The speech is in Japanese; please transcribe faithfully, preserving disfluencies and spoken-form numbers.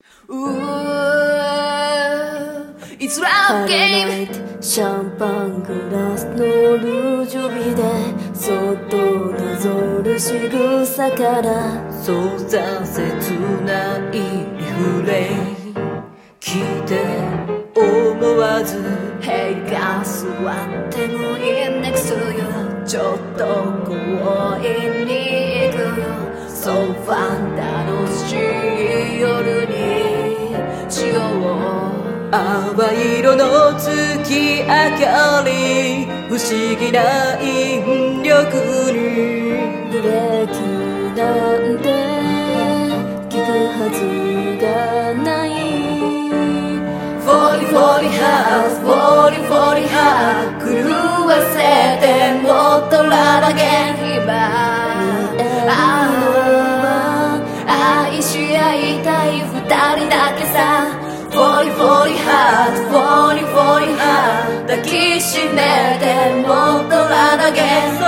It's love game シャンパングラスのルージュビでそっとなぞる仕草からそうさ切ないリフレイ聞いて思わず Hey が座ってもいい next to you ちょっと公園に行くよ So fun 楽しい夜にしよう淡い色の月明かり不思議な引力にブレーキなんて聞くはずがないフォーリフォーリハーフォーリフォーリハー狂わせてもっとララゲン今愛し合いたい二人だけさフォーリフォーリハーフォーリフォーリハー抱きしめてもっとララゲン